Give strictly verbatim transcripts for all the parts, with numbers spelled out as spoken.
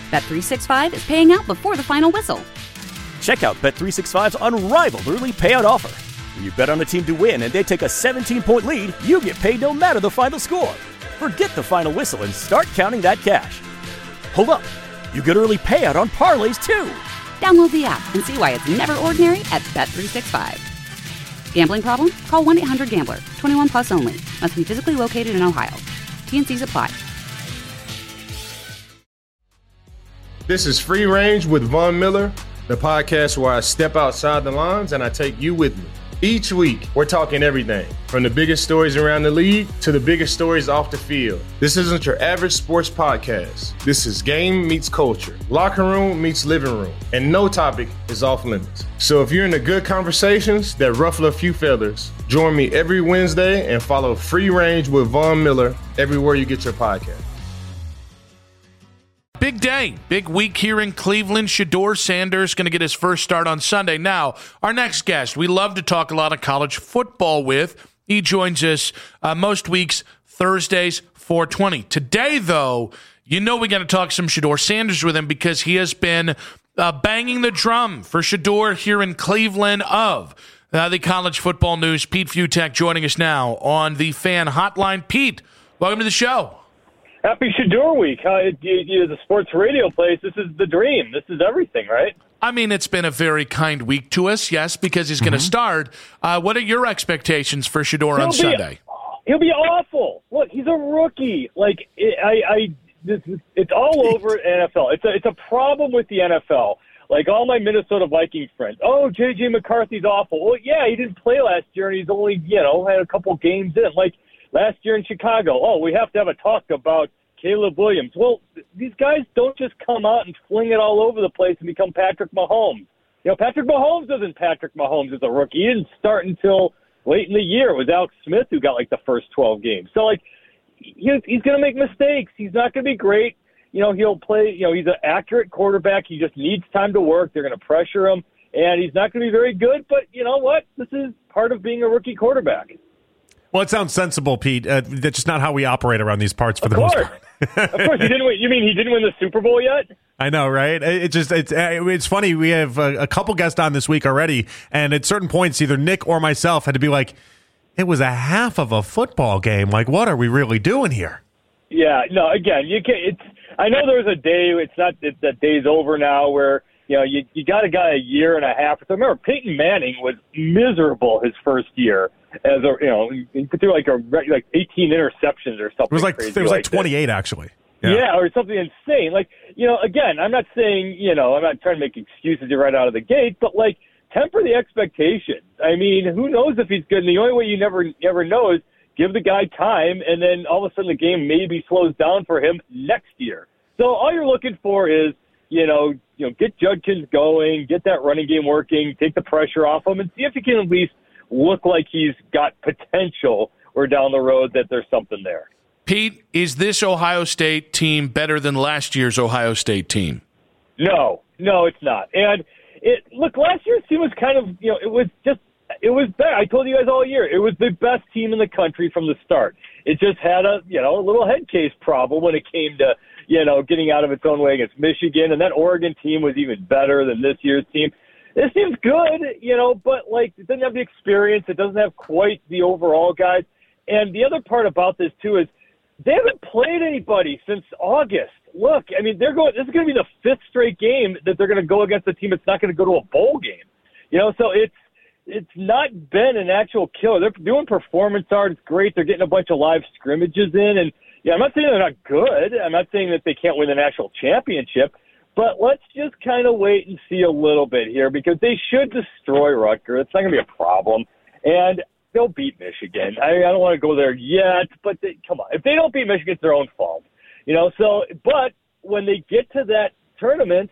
Bet three sixty-five is paying out before the final whistle. Check out Bet three sixty-five's unrivaled early payout offer. When you bet on a team to win and they take a seventeen-point lead, you get paid no matter the final score. Forget the final whistle and start counting that cash. Hold up. You get early payout on parlays, too. Download the app and see why it's never ordinary at Bet three sixty-five. Gambling problem? Call one eight hundred gambler. twenty-one plus only. Must be physically located in Ohio. T N Cs apply. This is Free Range with Von Miller, the podcast where I step outside the lines and I take you with me. Each week, we're talking everything from the biggest stories around the league to the biggest stories off the field. This isn't your average sports podcast. This is game meets culture, locker room meets living room, and no topic is off limits. So if you're into good conversations that ruffle a few feathers, join me every Wednesday and follow Free Range with Von Miller everywhere you get your podcast. Big day, big week here in Cleveland. Shedeur Sanders going to get his first start on Sunday. Now, our next guest, we love to talk a lot of college football with. He joins us uh, most weeks, Thursdays, four twenty. Today, though, you know we got to talk some Shedeur Sanders with him because he has been uh, banging the drum for Shedeur here in Cleveland of uh, the college football news. Pete Fiutak joining us now on the Fan Hotline. Pete, welcome to the show. Happy Shedeur Week. Uh, it, it, it, the sports radio place, this is the dream. This is everything, right? I mean, it's been a very kind week to us, yes, because he's going to mm-hmm. start. Uh, what are your expectations for Shedeur he'll on be, Sunday? He'll be awful. Look, he's a rookie. Like, it, I, I, this, it's all over N F L. It's a, it's a problem with the N F L. Like all my Minnesota Vikings friends. Oh, J J McCarthy's awful. Well, yeah, he didn't play last year, and he's only, you know, had a couple games in. Like, last year in Chicago, oh, we have to have a talk about Caleb Williams. Well, these guys don't just come out and fling it all over the place and become Patrick Mahomes. You know, Patrick Mahomes isn't Patrick Mahomes as a rookie. He didn't start until late in the year. It was Alex Smith who got like the first twelve games. So, like, he's, he's going to make mistakes. He's not going to be great. You know, he'll play, you know, he's an accurate quarterback. He just needs time to work. They're going to pressure him, and he's not going to be very good. But you know what? This is part of being a rookie quarterback. Well, it sounds sensible, Pete. Uh, that's just not how we operate around these parts for of the course. most part. Of course, he didn't win. You mean he didn't win the Super Bowl yet? I know, right? It just it's it's funny. We have a, a couple guests on this week already, and at certain points, either Nick or myself had to be like, "It was a half of a football game. Like, what are we really doing here?" Yeah. No. Again, you can. It's. I know there was a day. It's not. It's that day's over now. Where you know you you got a guy a year and a half. So remember, Peyton Manning was miserable his first year. As a, you know, he could do like a like eighteen interceptions or something. It was like crazy it was like, like twenty-eight that. Actually. Yeah. yeah, or something insane. Like, you know, again, I'm not saying, you know, I'm not trying to make excuses right out of the gate, but like temper the expectations. I mean, who knows if he's good? And the only way you never never know is give the guy time, and then all of a sudden the game maybe slows down for him next year. So all you're looking for is, you know, you know, get Judkins going, get that running game working, take the pressure off him, and see if he can at least look like he's got potential or down the road that there's something there. Pete, is this Ohio State team better than last year's Ohio State team? No, no, it's not. And it look, last year's team was kind of, you know, it was just, it was better. I told you guys all year, it was the best team in the country from the start. It just had a, you know, a little head case problem when it came to, you know, getting out of its own way against Michigan. And that Oregon team was even better than this year's team. This team's good, you know, but, like, it doesn't have the experience. It doesn't have quite the overall guys. And the other part about this, too, is they haven't played anybody since August. Look, I mean, they're going. This is going to be the fifth straight game that they're going to go against a team that's not going to go to a bowl game. You know, so it's it's not been an actual killer. They're doing performance art. It's great. They're getting a bunch of live scrimmages in. And, yeah, I'm not saying they're not good. I'm not saying that they can't win the national championship. But let's just kind of wait and see a little bit here because they should destroy Rutgers. It's not going to be a problem. And they'll beat Michigan. I, I don't want to go there yet, but they, come on. If they don't beat Michigan, it's their own fault. You know, so, but when they get to that tournament,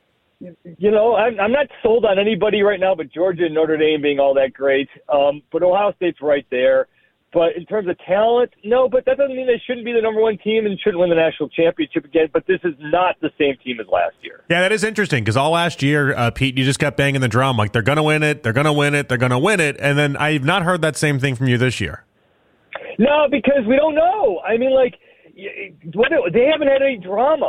you know, I'm, I'm not sold on anybody right now but Georgia and Notre Dame being all that great. Um, but Ohio State's right there. But in terms of talent, no, but that doesn't mean they shouldn't be the number one team and shouldn't win the national championship again. But this is not the same team as last year. Yeah, that is interesting because all last year, uh, Pete, you just kept banging the drum. Like, they're going to win it, they're going to win it, they're going to win it. And then I've not heard that same thing from you this year. No, because we don't know. I mean, like, what, they haven't had any drama.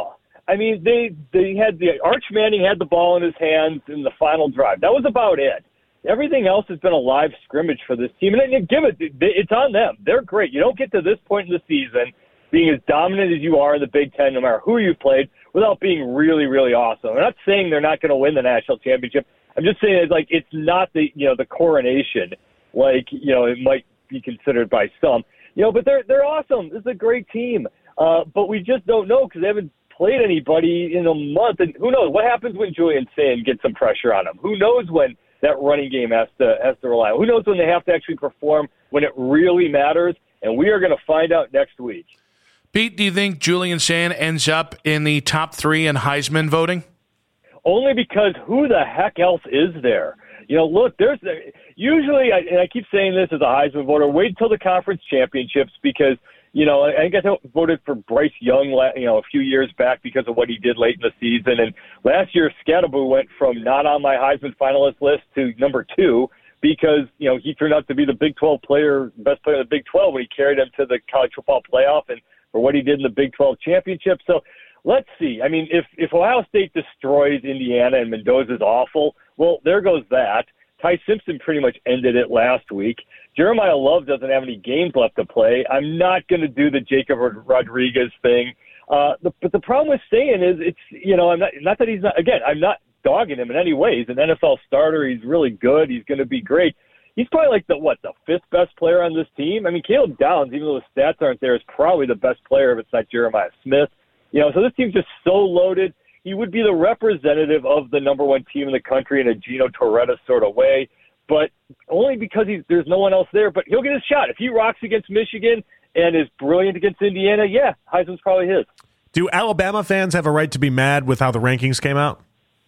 I mean, they they had the Arch Manning had the ball in his hands in the final drive. That was about it. Everything else has been a live scrimmage for this team, and then give it. It's on them. They're great. You don't get to this point in the season being as dominant as you are in the Big Ten, no matter who you've played, without being really, really awesome. I'm not saying they're not going to win the national championship. I'm just saying it's like it's not the you know the coronation like you know it might be considered by some. You know, but they're they're awesome. This is a great team. Uh, but we just don't know because they haven't played anybody in a month. And who knows what happens when Julian Sand gets some pressure on him? Who knows when that running game has to has to rely on? Who knows when they have to actually perform when it really matters? And we are going to find out next week. Pete, do you think Julian Sand ends up in the top three in Heisman voting? Only because who the heck else is there? You know, look, there's usually, and I keep saying this as a Heisman voter, wait until the conference championships because, you know, I think I voted for Bryce Young, you know, a few years back because of what he did late in the season. And last year, Scatterbo went from not on my Heisman finalist list to number two because, you know, he turned out to be the Big twelve player, best player in the Big twelve when he carried them to the college football playoff and for what he did in the Big twelve championship. So let's see. I mean, if, if Ohio State destroys Indiana and Mendoza's awful, well, there goes that. Ty Simpson pretty much ended it last week. Jeremiah Love doesn't have any games left to play. I'm not going to do the Jacob Rodriguez thing. Uh, the, but the problem with staying is it's, you know, I'm not, not that he's not, again, I'm not dogging him in any way. He's an N F L starter. He's really good. He's going to be great. He's probably like the, what, the fifth best player on this team? I mean, Caleb Downs, even though the stats aren't there, is probably the best player if it's not Jeremiah Smith. You know, so this team's just so loaded. He would be the representative of the number one team in the country in a Gino Torretta sort of way, but only because he's, there's no one else there. But he'll get his shot. If he rocks against Michigan and is brilliant against Indiana, yeah, Heisman's probably his. Do Alabama fans have a right to be mad with how the rankings came out?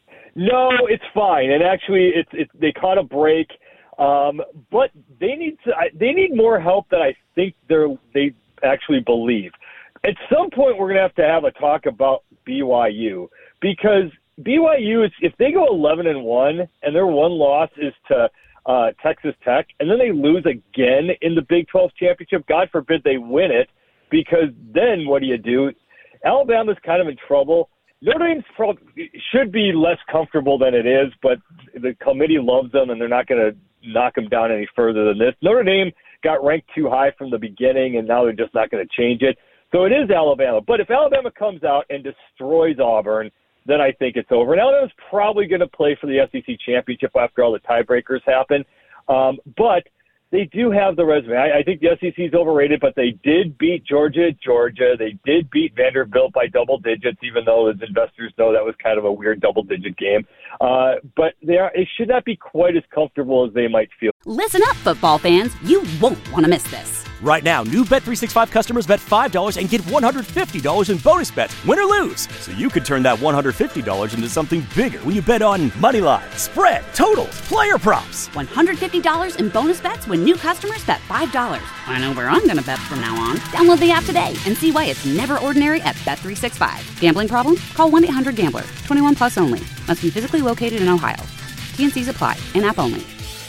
No, it's fine. And actually, it's, it's they caught a break, um, but they need to, they need more help than I think they're they actually believe. At some point, we're going to have to have a talk about B Y U. Because B Y U, is, if they go eleven and one and their one loss is to uh, Texas Tech, and then they lose again in the Big twelve championship, God forbid they win it, because then what do you do? Alabama's kind of in trouble. Notre Dame should be less comfortable than it is, but the committee loves them, and they're not going to knock them down any further than this. Notre Dame got ranked too high from the beginning, and now they're just not going to change it. So it is Alabama. But if Alabama comes out and destroys Auburn, then I think it's over. And Alabama's probably going to play for the S E C championship after all the tiebreakers happen. Um, but they do have the resume. I, I think the S E C is overrated, but they did beat Georgia at Georgia. They did beat Vanderbilt by double digits, even though as investors know that was kind of a weird double-digit game. Uh, but they are. It should not be quite as comfortable as they might feel. Listen up, football fans. You won't want to miss this. Right now, new Bet three sixty-five customers bet five dollars and get one hundred fifty dollars in bonus bets, win or lose. So you could turn that one hundred fifty dollars into something bigger when you bet on money line, spread, totals, player props. one hundred fifty dollars in bonus bets when new customers bet five dollars. I know where I'm going to bet from now on. Download the app today and see why it's never ordinary at Bet three sixty-five. Gambling problem? Call one eight hundred gambler. twenty-one plus only. Must be physically located in Ohio. T N Cs apply. In-app only.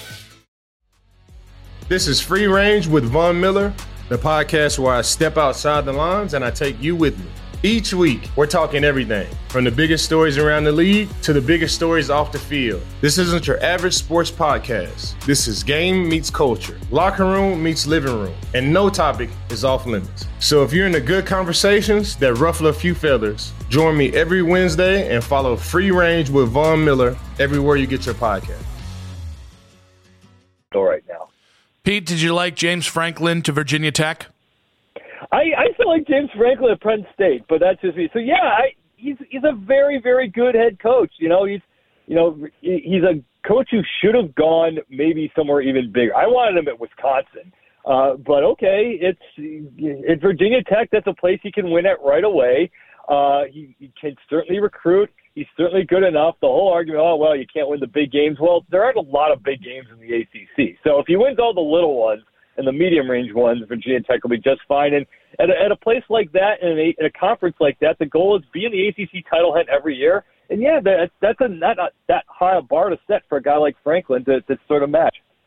This is Free Range with Von Miller, the podcast where I step outside the lines and I take you with me. Each week, we're talking everything from the biggest stories around the league to the biggest stories off the field. This isn't your average sports podcast. This is game meets culture, locker room meets living room, and no topic is off limits. So if you're into good conversations that ruffle a few feathers, join me every Wednesday and follow Free Range with Von Miller everywhere you get your podcast. All right now. Pete, did you like James Franklin to Virginia Tech? I, I still like James Franklin at Penn State, but that's just me. So yeah, I, he's he's a very very good head coach. You know, he's you know he's a coach who should have gone maybe somewhere even bigger. I wanted him at Wisconsin, uh, but okay, it's at Virginia Tech. That's a place he can win at right away. Uh, he, he can certainly recruit. He's certainly good enough. The whole argument, oh, well, you can't win the big games. Well, there aren't a lot of big games in the A C C. So if he wins all the little ones and the medium-range ones, Virginia Tech will be just fine. And at a, at a place like that, and in a, a conference like that, the goal is be in the A C C title hunt every year. And, yeah, that, that's a, not, not that high a bar to set for a guy like Franklin to, to sort of match.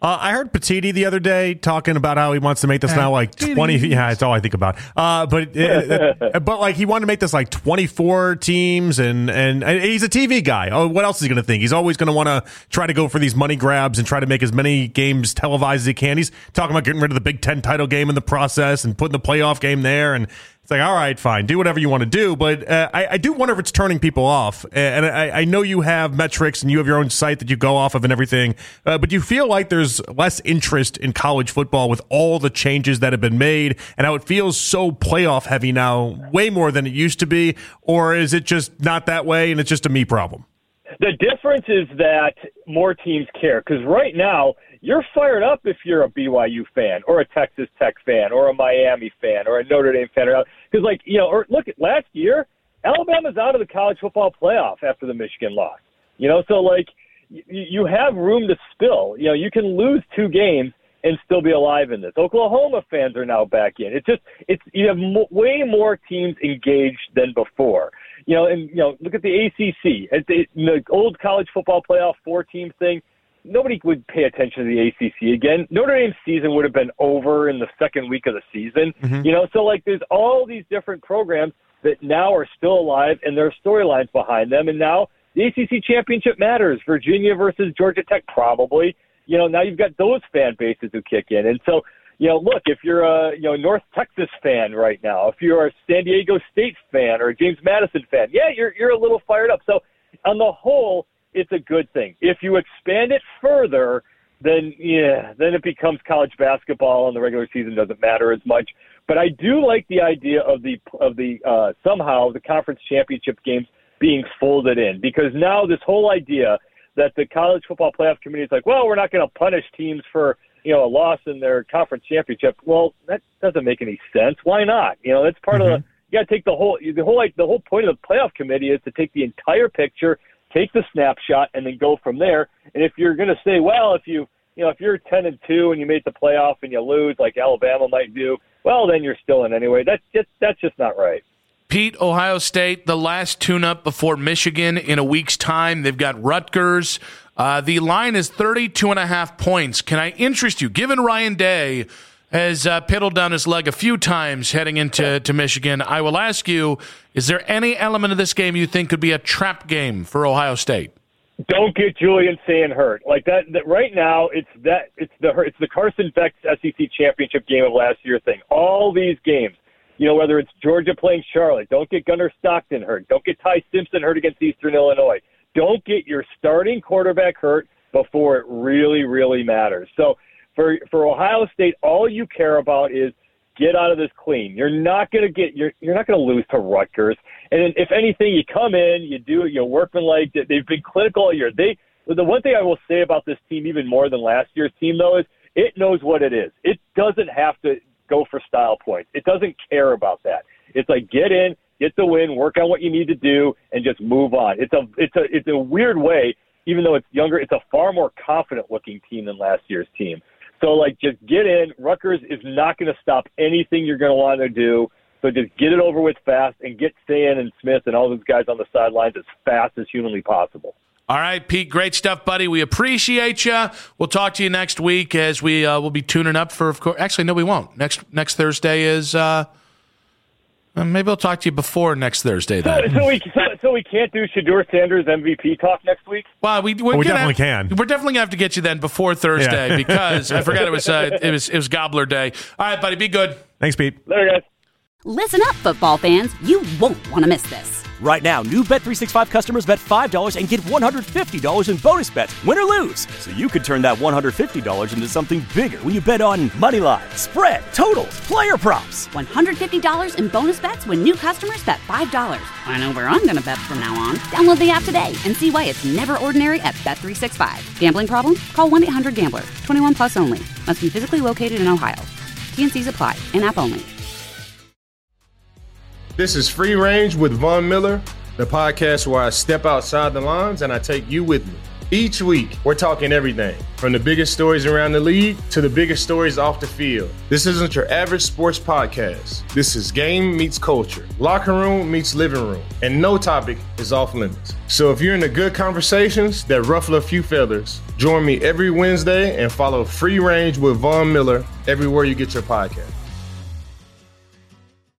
Uh, I heard Petiti the other day talking about how he wants to make this now like twenty. Yeah, that's all I think about. Uh, but uh, but like he wanted to make this like twenty-four teams, and, and and he's a T V guy. Oh, what else is he going to think? He's always going to want to try to go for these money grabs and try to make as many games televised as he can. He's talking about getting rid of the Big Ten title game in the process and putting the playoff game there. And it's like, all right, fine, do whatever you want to do. But uh, I, I do wonder if it's turning people off. And I, I know you have metrics and you have your own site that you go off of and everything. Uh, but do you feel like there's less interest in college football with all the changes that have been made and how it feels so playoff heavy now, way more than it used to be? Or is it just not that way and it's just a me problem? The difference is that more teams care, because right now you're fired up if you're a B Y U fan or a Texas Tech fan or a Miami fan or a Notre Dame fan. Because, like, you know, or look at last year, Alabama's out of the college football playoff after the Michigan loss. You know, so, like, you, you have room to spill. You know, you can lose two games and still be alive in this. Oklahoma fans are now back in. It's just, it's you have mo- way more teams engaged than before. You know, and, you know, look at the A C C. At the, the old college football playoff four-team thing, nobody would pay attention to the A C C again. Notre Dame's season would have been over in the second week of the season. Mm-hmm. You know, so, like, there's all these different programs that now are still alive, and there are storylines behind them. And now the A C C championship matters. Virginia versus Georgia Tech, probably. You know, now you've got those fan bases who kick in. And so, you know, look, if you're a, you know, North Texas fan right now, if you're a San Diego State fan or a James Madison fan, yeah, you're you're a little fired up. So on the whole, it's a good thing. If you expand it further, then, yeah, then it becomes college basketball and the regular season doesn't matter as much. But I do like the idea of the, of the uh, somehow the conference championship games being folded in, because now this whole idea that the college football playoff committee is like, well, we're not going to punish teams for, you know, a loss in their conference championship. Well, that doesn't make any sense. Why not? You know, that's part mm-hmm. of the, you got to take the whole, the whole, like, the whole point of the playoff committee is to take the entire picture, take the snapshot, and then go from there. And if you're going to say, well, if you, you know, if you're ten and two and you make the playoff and you lose like Alabama might do, well, then you're still in anyway. That's just, that's just not right. Pete, Ohio State, the last tune-up before Michigan in a week's time. They've got Rutgers. Uh, the line is thirty-two and a half points. Can I interest you, given Ryan Day has uh, piddled down his leg a few times heading into to Michigan, I will ask you, is there any element of this game you think could be a trap game for Ohio State? Don't get Julian Sand hurt like that. That right now, it's that it's the it's the Carson Beck's S E C championship game of last year thing. All these games. You know, whether it's Georgia playing Charlotte, don't get Gunnar Stockton hurt. Don't get Ty Simpson hurt against Eastern Illinois. Don't get your starting quarterback hurt before it really, really matters. So for for Ohio State, all you care about is get out of this clean. You're not going to get you're you're not going to lose to Rutgers. And if anything, you come in, you do you know workmanlike. They've been clinical all year. They the one thing I will say about this team, even more than last year's team, though, is it knows what it is. It doesn't have to go for style points. It doesn't care about that. It's like get in, get the win, work on what you need to do, and just move on. It's a it's a it's a weird way, even though it's younger, it's a far more confident looking team than last year's team. So like just get in. Rutgers is not going to stop anything you're going to want to do. So just get it over with fast and get Sand and Smith and all those guys on the sidelines as fast as humanly possible. All right, Pete, great stuff, buddy. We appreciate you. We'll talk to you next week as we uh, will be tuning up for, of course. Actually, no, we won't. Next next Thursday is. Uh, maybe I'll talk to you before next Thursday. Then. So, so we so, so we can't do Shedeur Sanders M V P talk next week. Well, we we're oh, we definitely have, can. We're definitely gonna have to get you then before Thursday yeah. because I forgot it was uh, it was it was Gobbler Day. All right, buddy, be good. Thanks, Pete. Later, guys. Listen up, football fans. You won't want to miss this. Right now, new Bet three sixty-five customers bet five dollars and get one hundred fifty dollars in bonus bets, win or lose. So you could turn that one hundred fifty dollars into something bigger when you bet on money line, spread, totals, player props. one hundred fifty dollars in bonus bets when new customers bet five dollars. I know where I'm going to bet from now on. Download the app today and see why it's never ordinary at Bet three sixty-five. Gambling problem? Call one eight hundred gambler. twenty-one plus only. Must be physically located in Ohio. T and C's apply. In-app only. This is Free Range with Von Miller, the podcast where I step outside the lines and I take you with me. Each week, we're talking everything from the biggest stories around the league to the biggest stories off the field. This isn't your average sports podcast. This is game meets culture, locker room meets living room, and no topic is off limits. So if you're into good conversations that ruffle a few feathers, Join me every Wednesday and follow Free Range with Von Miller everywhere you get your podcast.